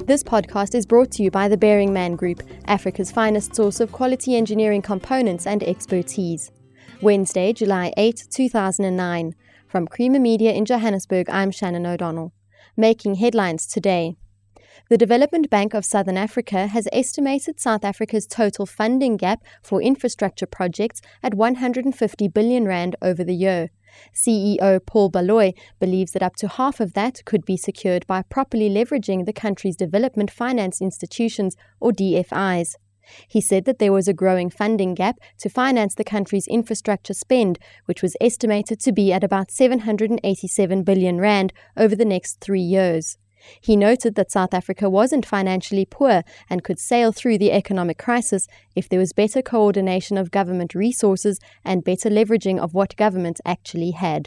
This podcast is brought to you by the Bearing Man Group, Africa's finest source of quality engineering components and expertise. Wednesday, July 8, 2009. From Creamer Media in Johannesburg, I'm Shannon O'Donnell. Making headlines today. The Development Bank of Southern Africa has estimated South Africa's total funding gap for infrastructure projects at 150 billion rand over the year. CEO Paul Baloyi believes that up to half of that could be secured by properly leveraging the country's development finance institutions, or DFIs. He said that there was a growing funding gap to finance the country's infrastructure spend, which was estimated to be at about 787 billion rand over the next 3 years. He noted that South Africa wasn't financially poor and could sail through the economic crisis if there was better coordination of government resources and better leveraging of what government actually had.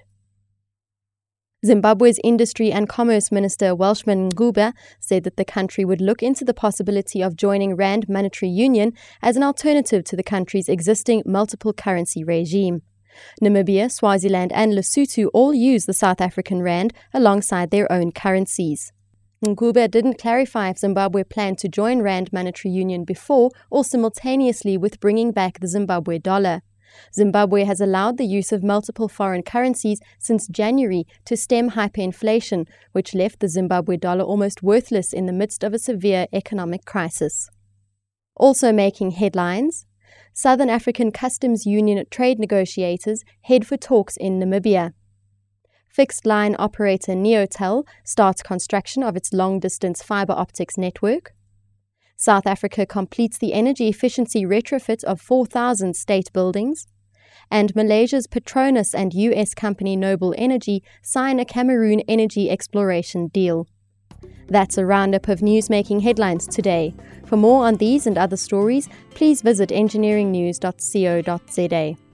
Zimbabwe's Industry and Commerce Minister Welshman Mncube said that the country would look into the possibility of joining Rand Monetary Union as an alternative to the country's existing multiple currency regime. Namibia, Swaziland and Lesotho all use the South African rand alongside their own currencies. Mncube didn't clarify if Zimbabwe planned to join Rand Monetary Union before or simultaneously with bringing back the Zimbabwe dollar. Zimbabwe has allowed the use of multiple foreign currencies since January to stem hyperinflation, which left the Zimbabwe dollar almost worthless in the midst of a severe economic crisis. Also making headlines, Southern African Customs Union trade negotiators head for talks in Namibia. Fixed-line operator Neotel starts construction of its long-distance fibre optics network. South Africa completes the energy efficiency retrofit of 4,000 state buildings. And Malaysia's Petronas and US company Noble Energy sign a Cameroon energy exploration deal. That's a roundup of news making headlines today. For more on these and other stories, please visit engineeringnews.co.za.